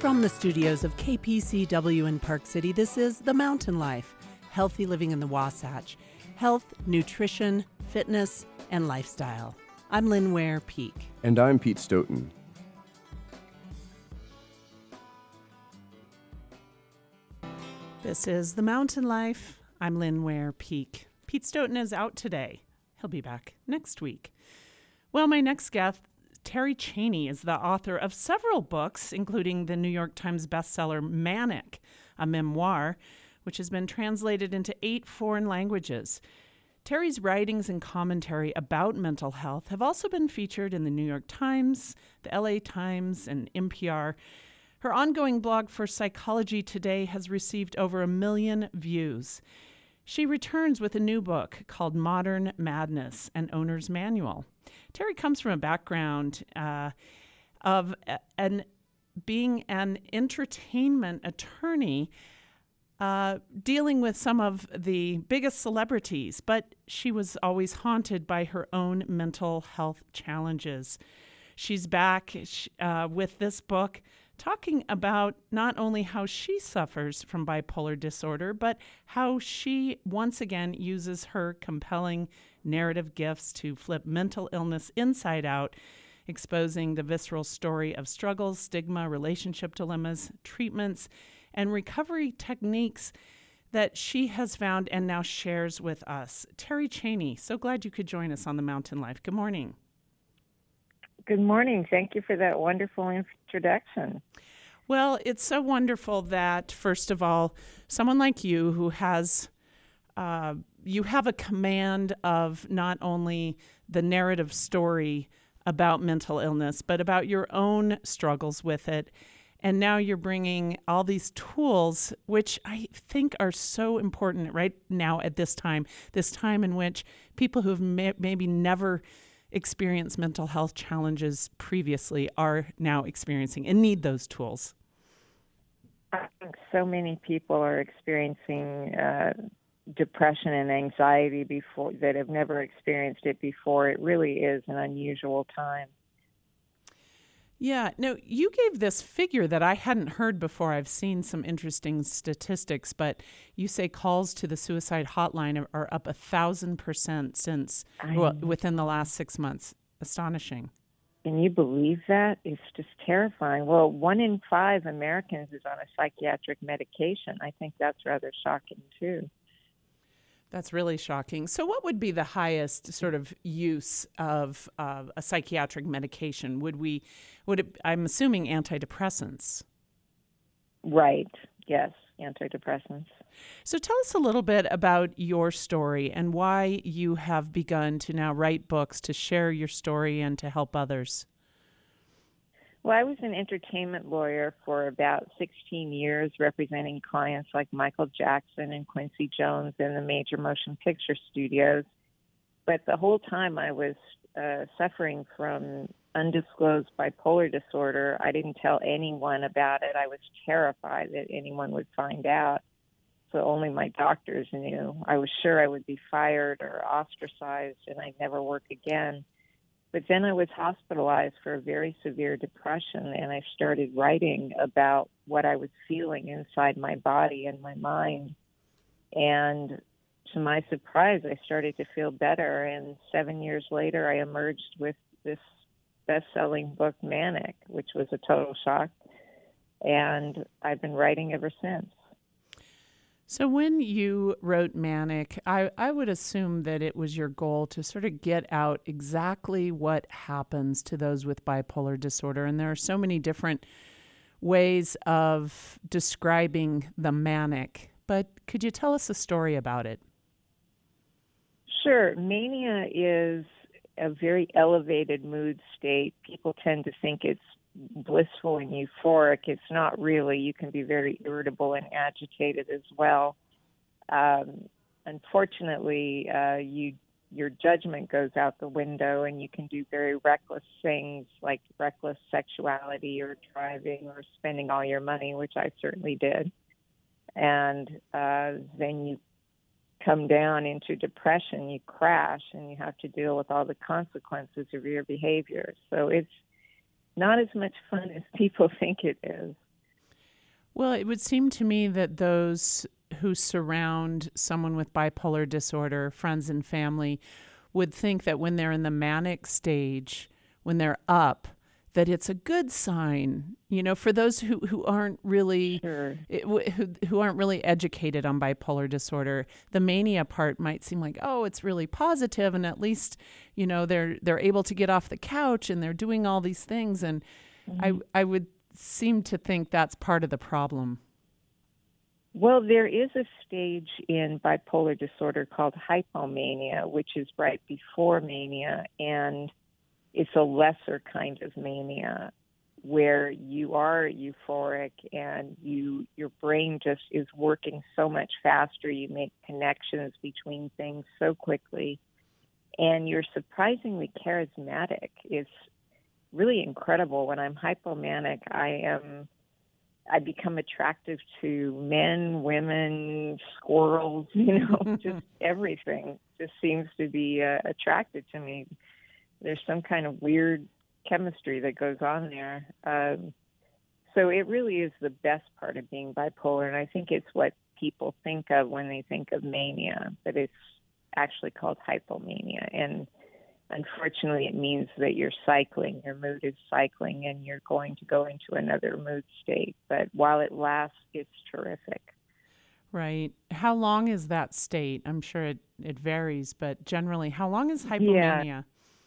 From the studios of KPCW in Park City, this is The Mountain Life, healthy living in the Wasatch, health, nutrition, fitness, and lifestyle. I'm Lynn Ware Peak. And I'm Pete Stoughton. This is The Mountain Life. I'm Lynn Ware Peak. Pete Stoughton is out today. He'll be back next week. Well, my next guest, Terry Chaney, is the author of several books, including the New York Times bestseller Manic, a memoir, which has been translated into 8 foreign languages. Terry's writings and commentary about mental health have also been featured in the New York Times, the LA Times, and NPR. Her ongoing blog for Psychology Today has received over 1 million views. She returns with a new book called Modern Madness, an Owner's Manual. Terry comes from a background of being an entertainment attorney, dealing with some of the biggest celebrities, but she was always haunted by her own mental health challenges. She's back with this book, talking about not only how she suffers from bipolar disorder, but how she once again uses her compelling narrative gifts to flip mental illness inside out, exposing the visceral story of struggles, stigma, relationship dilemmas, treatments, and recovery techniques that she has found and now shares with us. Terry Chaney, so glad you could join us on The Mountain Life. Good morning. Good morning. Thank you for that wonderful introduction. Well, it's so wonderful that, first of all, someone like you who has, you have a command of not only the narrative story about mental illness, but about your own struggles with it. And now you're bringing all these tools, which I think are so important right now at this time in which people who've maybe never experienced mental health challenges previously are now experiencing and need those tools. I think so many people are experiencing depression and anxiety before that have never experienced it before. It really is an unusual time. Yeah. No, you gave this figure that I hadn't heard before. I've seen some interesting statistics, but you say calls to the suicide hotline are up 1,000% since within the last 6 months. Astonishing. Can you believe that? It's just terrifying. Well, 1 in 5 Americans is on a psychiatric medication. I think that's rather shocking, too. That's really shocking. So what would be the highest sort of use of a psychiatric medication? I'm assuming antidepressants. Right. Yes, antidepressants. So tell us a little bit about your story and why you have begun to now write books to share your story and to help others. Well, I was an entertainment lawyer for about 16 years, representing clients like Michael Jackson and Quincy Jones in the major motion picture studios. But the whole time I was suffering from undisclosed bipolar disorder. I didn't tell anyone about it. I was terrified that anyone would find out. So only my doctors knew. I was sure I would be fired or ostracized and I'd never work again. But then I was hospitalized for a very severe depression, and I started writing about what I was feeling inside my body and my mind. And to my surprise, I started to feel better. And 7 years later, I emerged with this best-selling book, Manic, which was a total shock. And I've been writing ever since. So when you wrote Manic, I would assume that it was your goal to sort of get out exactly what happens to those with bipolar disorder. And there are so many different ways of describing the manic. But could you tell us a story about it? Sure. Mania is a very elevated mood state. People tend to think it's blissful and euphoric. It's not really. You can be very irritable and agitated as well. Unfortunately, your judgment goes out the window, and you can do very reckless things like reckless sexuality or driving or spending all your money, which I certainly did. And then you come down into depression, you crash, and you have to deal with all the consequences of your behavior. So it's not as much fun as people think it is. Well, it would seem to me that those who surround someone with bipolar disorder, friends and family, would think that when they're in the manic stage, when they're up, that it's a good sign, for those who aren't really Sure. who aren't really educated on bipolar disorder. The mania part might seem like, oh, it's really positive, and at least they're able to get off the couch and they're doing all these things, and I would seem to think that's part of the problem. Well, there is a stage in bipolar disorder called hypomania, which is right before mania, and it's a lesser kind of mania where you are euphoric and your brain just is working so much faster. You make connections between things so quickly, and you're surprisingly charismatic. It's really incredible. When I'm hypomanic, I become attractive to men, women, squirrels, just everything just seems to be attracted to me. There's some kind of weird chemistry that goes on there. So it really is the best part of being bipolar, and I think it's what people think of when they think of mania, but it's actually called hypomania. And unfortunately, it means that you're cycling, your mood is cycling, and you're going to go into another mood state. But while it lasts, it's terrific. Right. How long is that state? I'm sure it varies, but generally, how long is hypomania? Yeah.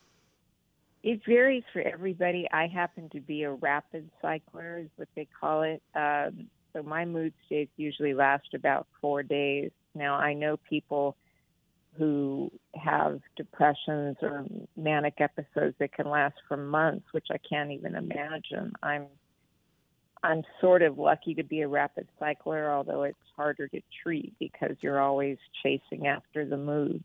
It varies for everybody. I happen to be a rapid cycler, is what they call it. So my mood states usually last about 4 days. Now, I know people who have depressions or manic episodes that can last for months, which I can't even imagine. I'm sort of lucky to be a rapid cycler, although it's harder to treat because you're always chasing after the moods,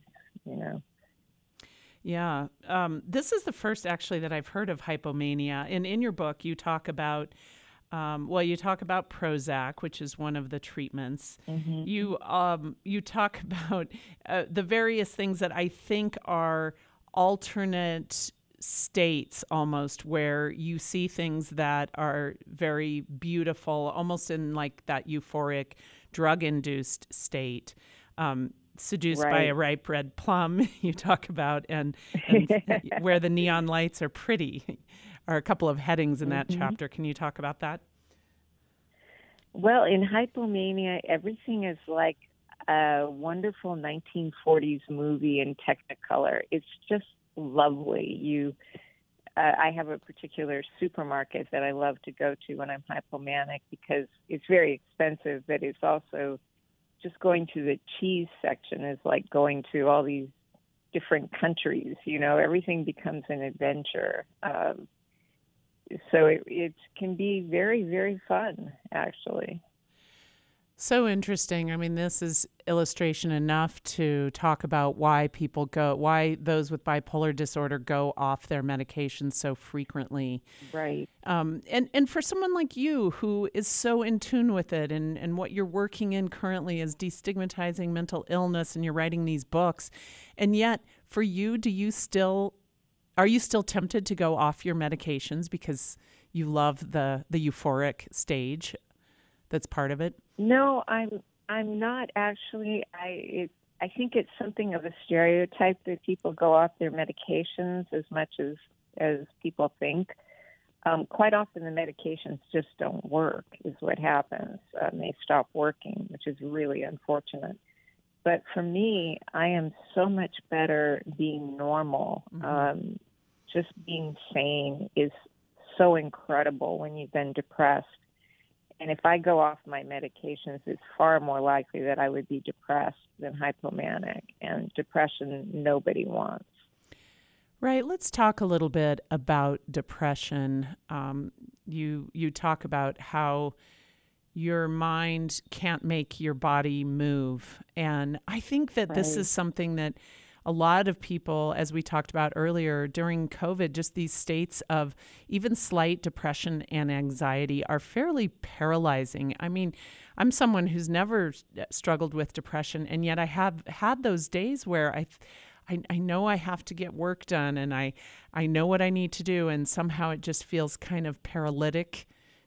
Yeah. This is the first actually that I've heard of hypomania. And in your book, you talk about, you talk about Prozac, which is one of the treatments. Mm-hmm. You talk about the various things that I think are alternate states almost, where you see things that are very beautiful, almost in like that euphoric drug-induced state. Seduced by a ripe red plum, you talk about, and where the neon lights are pretty, are a couple of headings in that chapter. Can you talk about that? Well, in hypomania, everything is like a wonderful 1940s movie in Technicolor. It's just lovely. I have a particular supermarket that I love to go to when I'm hypomanic because it's very expensive, but it's also just going to the cheese section is like going to all these different countries. Everything becomes an adventure. So it can be very, very fun, actually. So interesting. I mean, this is illustration enough to talk about why those with bipolar disorder go off their medications so frequently. Right. And for someone like you who is so in tune with it and what you're working in currently is destigmatizing mental illness, and you're writing these books, and yet for you, are you still tempted to go off your medications because you love the euphoric stage that's part of it? No, I'm not actually. I think it's something of a stereotype that people go off their medications as much as people think. Quite often the medications just don't work, is what happens. They stop working, which is really unfortunate. But for me, I am so much better being normal. Just being sane is so incredible when you've been depressed. And if I go off my medications, it's far more likely that I would be depressed than hypomanic. And depression, nobody wants. Right. Let's talk a little bit about depression. You talk about how your mind can't make your body move. And I think that this is something that a lot of people, as we talked about earlier, during COVID, just these states of even slight depression and anxiety are fairly paralyzing. I mean, I'm someone who's never struggled with depression, and yet I have had those days where I know I have to get work done, and I know what I need to do, and somehow it just feels kind of paralytic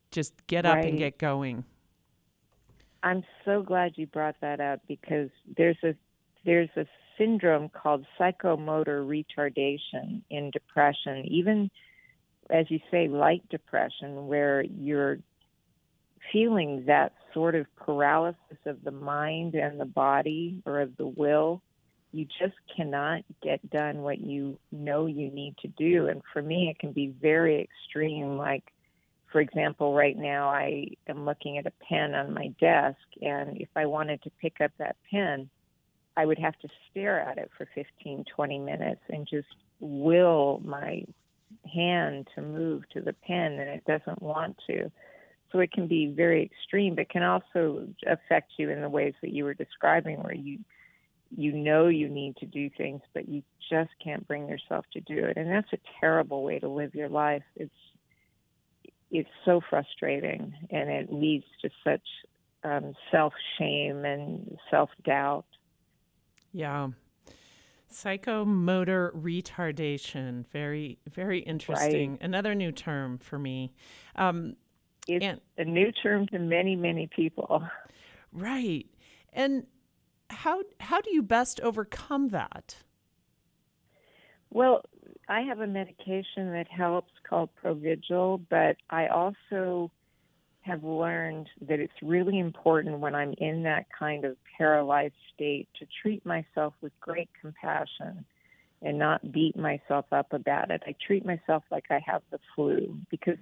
just get up and Right. get going. I'm so glad you brought that up because there's a syndrome called psychomotor retardation in depression, even as you say, light depression, where you're feeling that sort of paralysis of the mind and the body or of the will. You just cannot get done what you know you need to do. And for me, it can be very extreme. Like, for example, right now I am looking at a pen on my desk, and if I wanted to pick up that pen, I would have to stare at it for 15, 20 minutes and just will my hand to move to the pen, and it doesn't want to. So it can be very extreme, but can also affect you in the ways that you were describing, where you know you need to do things, but you just can't bring yourself to do it. And that's a terrible way to live your life. It's so frustrating, and it leads to such self-shame and self-doubt. Yeah. Psychomotor retardation. Very, very Right. interesting. Another new term for me. Um, It's and a new term to many, many people. right. And how do you best overcome that? Well, I have a medication that helps called Provigil, but I also have learned that it's really important when I'm in that kind of paralyzed state to treat myself with great compassion and not beat myself up about it. I treat myself like I have the flu because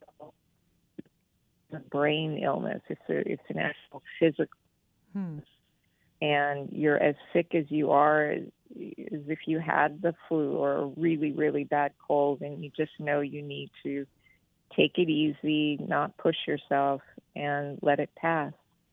it's a brain illness. It's an actual physical, Hmm. and you're as sick as you are as if you had the flu or a really, really bad cold, and you just know you need to take it easy, not push yourself, and let it pass.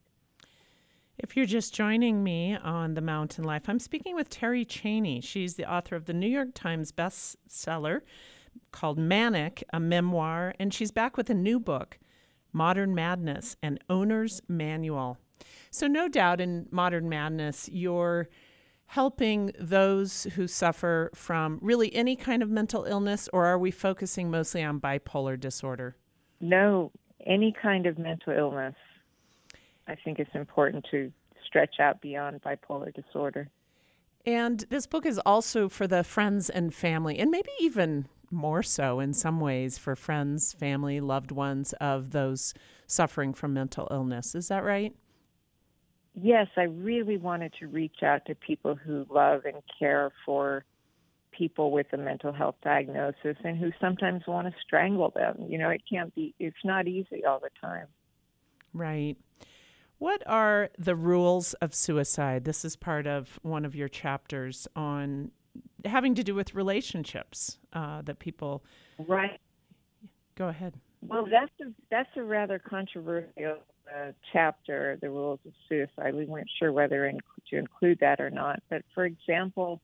If you're just joining me on The Mountain Life, I'm speaking with Terry Chaney. She's the author of the New York Times bestseller called Manic, a memoir, and she's back with a new book, Modern Madness, an Owner's Manual. So, no doubt in Modern Madness, you're helping those who suffer from really any kind of mental illness, or are we focusing mostly on bipolar disorder? No, any kind of mental illness, I think it's important to stretch out beyond bipolar disorder. And this book is also for the friends and family, and maybe even more so in some ways for friends, family, loved ones of those suffering from mental illness. Is that right? Yes, I really wanted to reach out to people who love and care for people with a mental health diagnosis and who sometimes want to strangle them. It's not easy all the time. Right. What are the rules of suicide? This is part of one of your chapters on having to do with relationships that people. Right. Go ahead. Well, that's a rather controversial chapter, the rules of suicide. We weren't sure whether to include that or not. But for example,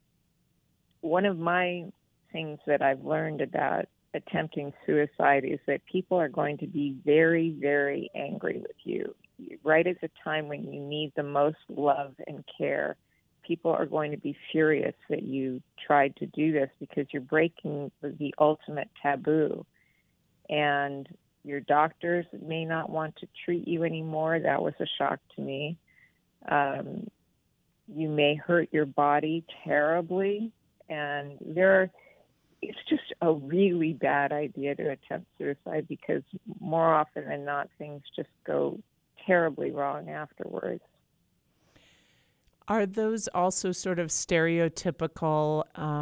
one of my things that I've learned about attempting suicide is that people are going to be very, very angry with you. Right at the time when you need the most love and care, people are going to be furious that you tried to do this because you're breaking the ultimate taboo. And your doctors may not want to treat you anymore. That was a shock to me. You may hurt your body terribly, and it's just a really bad idea to attempt suicide because more often than not, things just go terribly wrong afterwards. Are those also sort of stereotypical,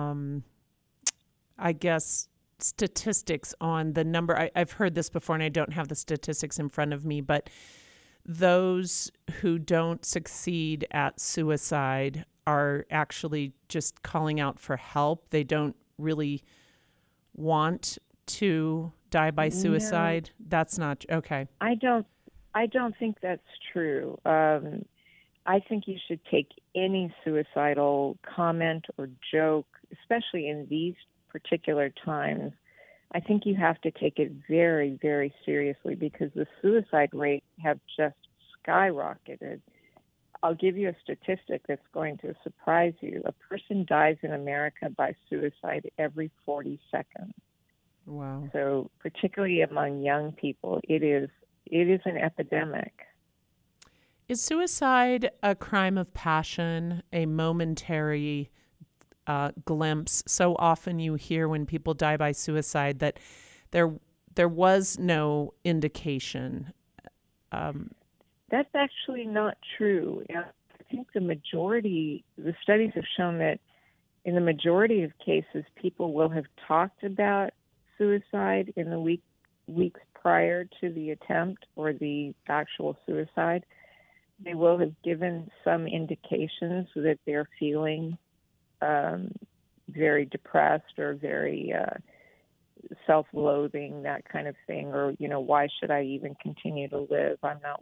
I guess, statistics on the number? I've heard this before and I don't have the statistics in front of me, but those who don't succeed at suicide are actually just calling out for help. They don't really want to die by No, suicide. That's not okay. I don't think that's true. I think you should take any suicidal comment or joke, especially in these particular times. I think you have to take it very, very seriously because the suicide rates have just skyrocketed. I'll give you a statistic that's going to surprise you. A person dies in America by suicide every 40 seconds. Wow. So particularly among young people, it is an epidemic. Is suicide a crime of passion, a momentary glimpse? So often you hear when people die by suicide that there there was no indication. Um, That's actually not true. I think the studies have shown that in the majority of cases, people will have talked about suicide in the weeks prior to the attempt or the actual suicide. They will have given some indications that they're feeling um, very depressed or very self-loathing, that kind of thing, or why should I even continue to live?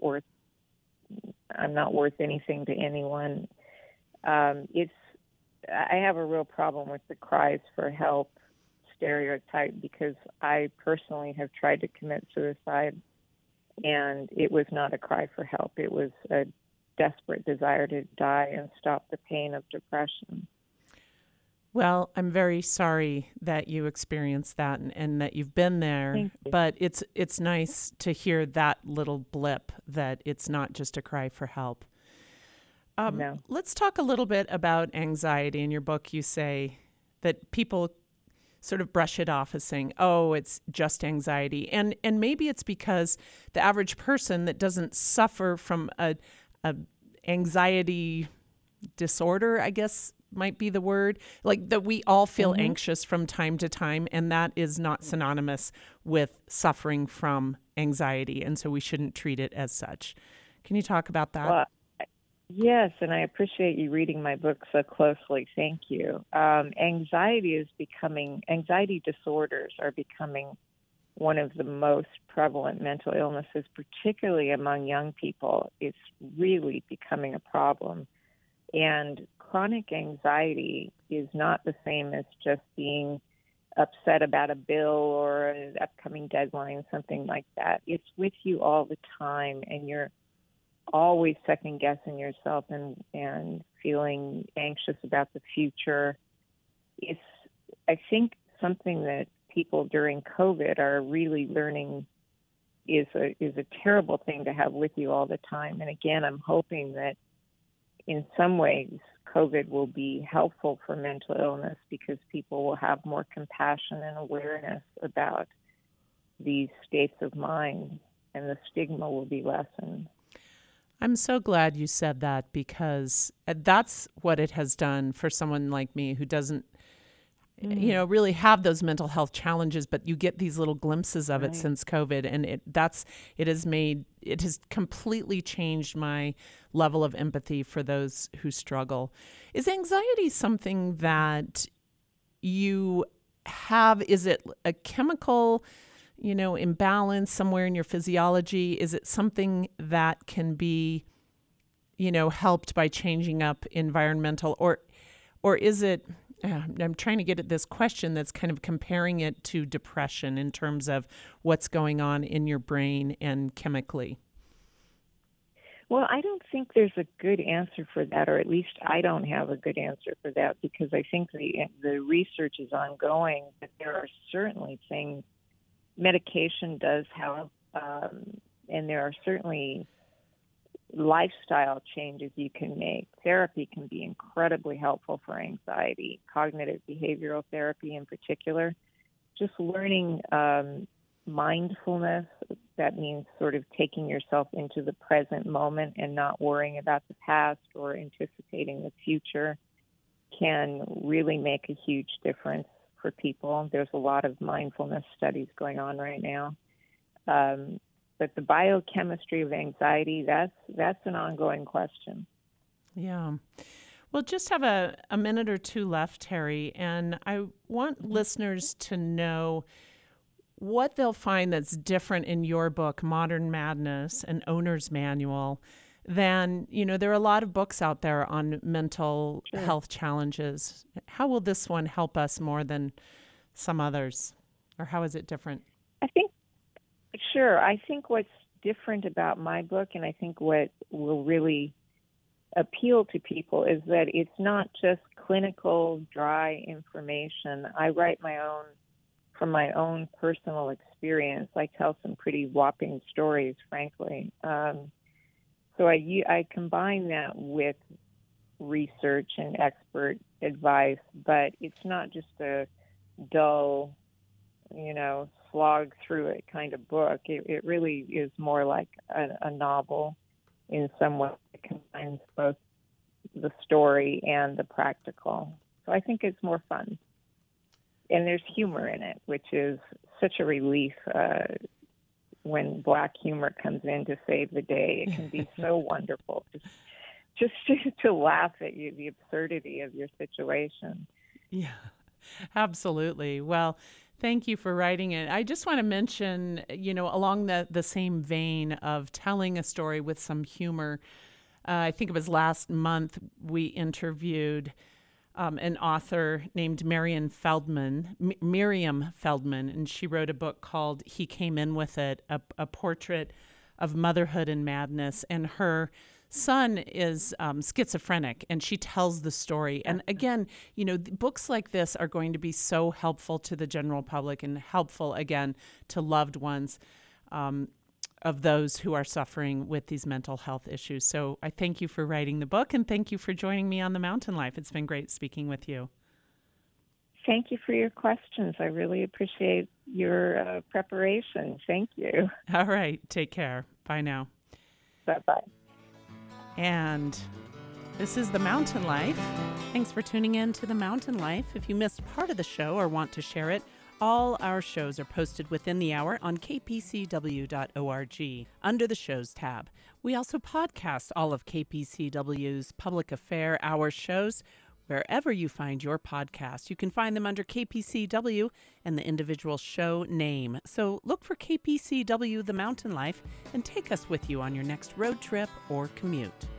I'm not worth anything to anyone. It's I have a real problem with the cries for help stereotype because I personally have tried to commit suicide, and it was not a cry for help. It was a desperate desire to die and stop the pain of depression. well, I'm very sorry that you experienced that and that you've been there. Thank you. But it's nice to hear that little blip that it's not just a cry for help. No. Let's talk a little bit about anxiety. In your book, you say that people sort of brush it off as saying, "Oh, it's just anxiety," and maybe it's because the average person that doesn't suffer from a anxiety disorder, I guess might be the word, like that we all feel anxious from time to time, and that is not synonymous with suffering from anxiety, and so we shouldn't treat it as such. Can you talk about that? Well, yes, and I appreciate you reading my book so closely. Thank you. Anxiety disorders are becoming one of the most prevalent mental illnesses, particularly among young people. It's really becoming a problem. And chronic anxiety is not the same as just being upset about a bill or an upcoming deadline, something like that. It's with you all the time, and you're always second guessing yourself and feeling anxious about the future. It's, I think, something that people during COVID are really learning is a terrible thing to have with you all the time. And again, I'm hoping that in some ways COVID will be helpful for mental illness because people will have more compassion and awareness about these states of mind, and the stigma will be lessened. I'm so glad you said that because that's what it has done for someone like me who doesn't, really have those mental health challenges, but you get these little glimpses of it since COVID, and it has completely changed my level of empathy for those who struggle. Is anxiety something that you have? Is it a chemical, imbalance somewhere in your physiology? Is it something that can be, helped by changing up environmental, or is it? I'm trying to get at this question that's kind of comparing it to depression in terms of what's going on in your brain and chemically. Well, I don't think there's a good answer for that, or at least I don't have a good answer for that, because I think the research is ongoing, but there are certainly things medication does help, and there are certainly lifestyle changes you can make. Therapy can be incredibly helpful for anxiety, cognitive behavioral therapy in particular. Just learning mindfulness, that means sort of taking yourself into the present moment and not worrying about the past or anticipating the future, can really make a huge difference for people. There's a lot of mindfulness studies going on right now. But the biochemistry of anxiety, that's an ongoing question. Yeah. We'll just have a minute or two left, Terry, and I want listeners to know what they'll find that's different in your book, Modern Madness, an owner's manual, than, there are a lot of books out there on mental health challenges. How will this one help us more than some others? Or how is it different? I think what's different about my book, and I think what will really appeal to people, is that it's not just clinical, dry information. I write my own from my own personal experience. I tell some pretty whopping stories, frankly. So I combine that with research and expert advice, but it's not just a dull, slog through it kind of book. It really is more like a novel in some way. It combines both the story and the practical. So I think it's more fun. And there's humor in it, which is such a relief when Black humor comes in to save the day. It can be so wonderful just to laugh at the absurdity of your situation. Yeah, absolutely. Well, thank you for writing it. I just want to mention, along the same vein of telling a story with some humor, I think it was last month we interviewed an author named Miriam Feldman, and she wrote a book called He Came In With It, a portrait of motherhood and madness. And her son is schizophrenic, and she tells the story. And again, books like this are going to be so helpful to the general public and helpful, again, to loved ones of those who are suffering with these mental health issues. So I thank you for writing the book, and thank you for joining me on The Mountain Life. It's been great speaking with you. Thank you for your questions. I really appreciate your preparation. Thank you. All right. Take care. Bye now. Bye-bye. And this is The Mountain Life. Thanks for tuning in to The Mountain Life. If you missed part of the show or want to share it, all our shows are posted within the hour on kpcw.org under the Shows tab. We also podcast all of KPCW's Public Affair Hour shows. Wherever you find your podcast, you can find them under KPCW and the individual show name. So look for KPCW The Mountain Life and take us with you on your next road trip or commute.